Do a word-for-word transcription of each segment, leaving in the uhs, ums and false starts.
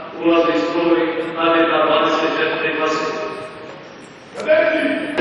ulazni stroj A D K dvadeset četiri klase. Kadeti!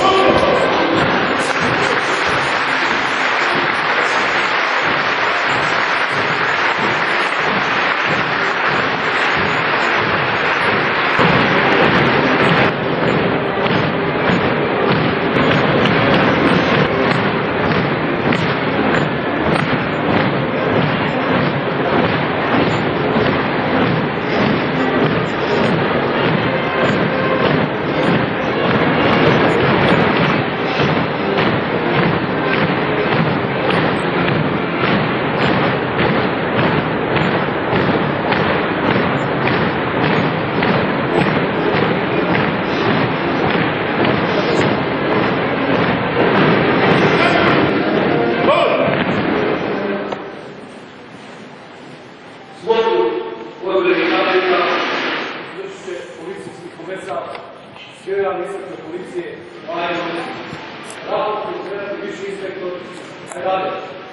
Generalni inspektor policije, Rado Križanski, viši inspektor, Rade.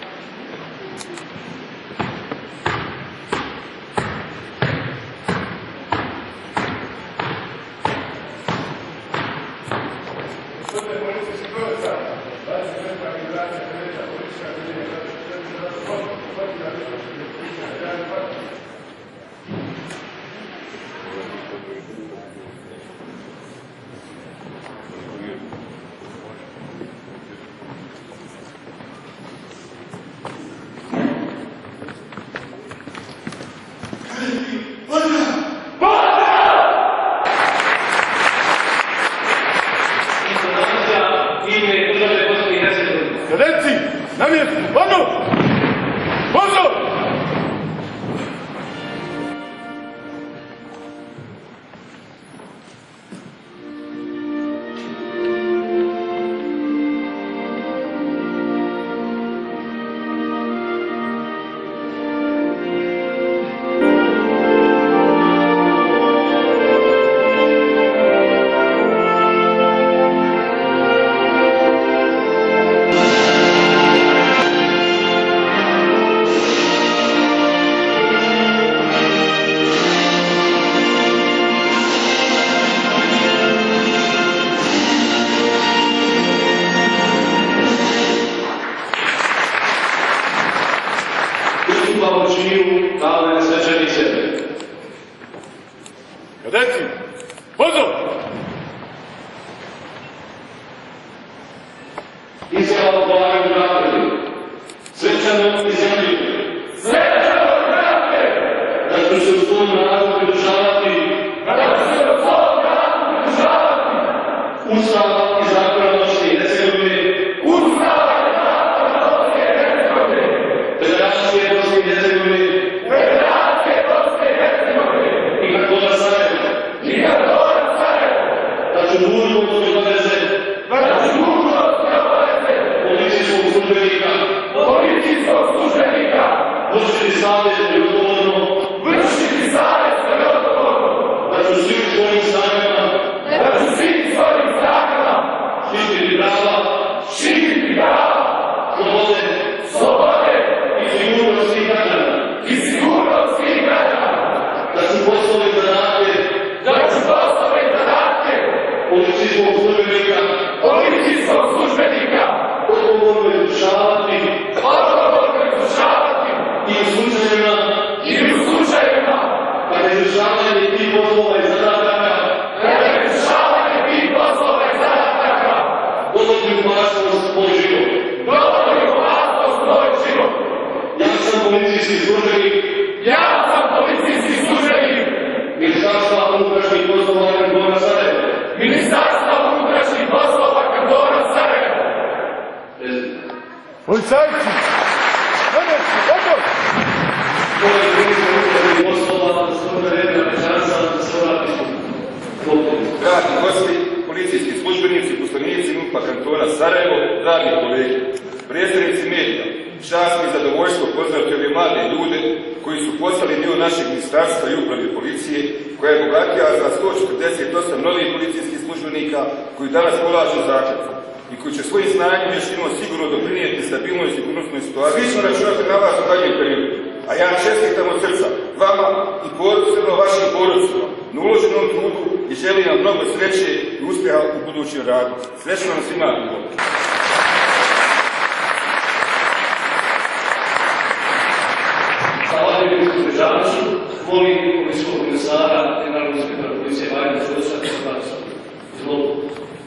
Gospodine policijski profesor, dvadeset četvrta generacija kadeta, politička akademija, Kadetci, na mjestu, vano! Pozor! Kadetci, pozor! Izjava polagaju napred. Svečano izjavljuju. Svečano napred! Da ću se u svom narodu pridržavati. Da ću se u svom narodu pridržavati. Ustava i zakona Bosne i Hercegovine. Ustava i zakona Bosne i Hercegovine. Federacije Bosne i Hercegovine. Federacije Bosne i Hercegovine. I Kardona Sarajevo. I Kardona Sarajevo. Da ću dužnost i obaveze. Da ću dužnost i obaveze. Policijskog službenika. Policijskog službenika. Vršiti savjesno i odgovorno. Vršiti savjesno i odgovorno. Da ću svim svojim snagama. Da ću svim svojim snagama. Štititi prava. Štititi prava. Slobode. Slobode. I sigurnost svih građana. I sigurnost svih građana. Da ću poslove i zadatke. Da ću poslove i zadatke. Policijskog službenika. Policijskog službenika. Odgovorno izvršavati. Odgovorno izvršavati. I u slučajevima. I u slučajevima. Kada izvršavanje tih poslova i zadataka. Kada izvršavanje tih poslova i zadataka. Dovodi u opasnost moj život. Dovodi u opasnost moj život. Ja sam policijski službenik. Ja sam policijski službenik. Ministarstva unutrašnjih poslova Kardona Sarajevo. Ministarstva unutrašnjih poslova Kardona Sarajevo. Policajci! Kadetci, pozor! Ovo je ministar unutrašnjih poslova Slobodna Redna Pečanca za Soratničku. Dragi gosti, policijski službenici, poslanici MUP-a Kantona Sarajevo, dragi kolege, predstavnici medija, čast mi i zadovoljstvo pozdraviti ove mlade ljude koji su postali dio našeg ministarstva i uprave policije, koja je bogatija za sto četrdeset osam novih policijskih službenika koji danas polažu zakletvu i koji će svojim znanjem i vještinom sigurno doprinijeti stabilnoj i sigurnosnoj situaciji. Svi smo računati na vas u daljem periodu, a ja čestitam od srca vama i porodicama vašim porodicama na uloženom trudu i želim vam mnogo sreće i uspjeha u budućem radu. Srećno vam svima bilo. Hvala ministru Dežanoviću, molim policijskog komisara i generalnog inspektora policije Vajna Čodoša da se vrati. Izvolite.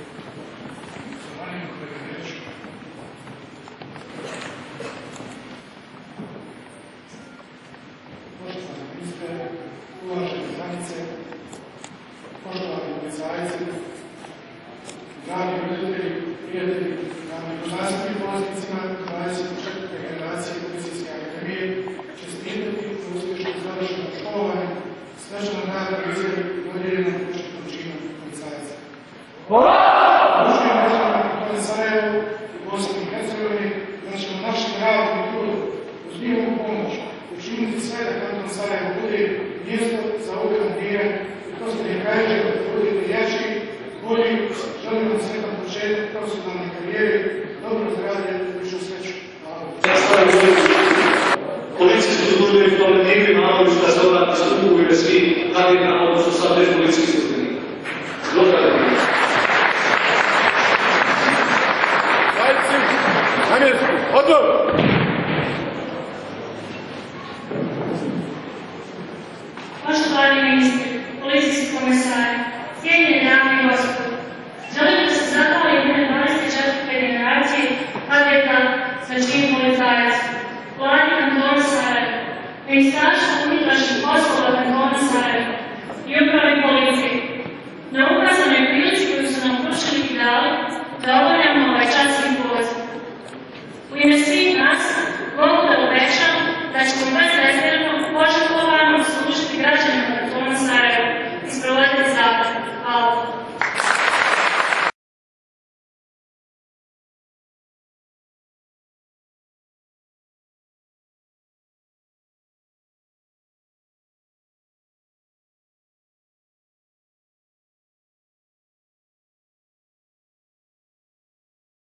Poštovani ministre, uvažene članice, poštovani policajci, dragi roditelji, prijatelji, dame i gospodo polaznicima dvadeset četvrte generacije Policijske akademije, čestitati za uspješno završeno školovanje, svečano nagradu izjavi dodijeljeno početnom činu policajca. Učujem državama u Sarajevu i Bosni i Hercegovini da ćemo našim radom i trudom uz njihovu pomoć učiniti sve da kanton Sarajevo bude mjesto za ugledan miran i to se ne kaže da budete jači, bolji, želim vam sretan početak profesionalne karijere, dobro zdravlje i višu sreću. Hvala. Policijski službeni kolektivi nalažu da se obrati sa ugovore svih kadrina, odnosno sa bez policijskih službenika. Dobro je. Zajci, na mjestu, odbor! Poštovani ministri, policijski komisari, cijenjene dame i gospodo, želim da se zahvalim ime dvadeset četvrte generacije kadeta sa čin policajaca, Vladi kantona Sarajevo, Ministarstvu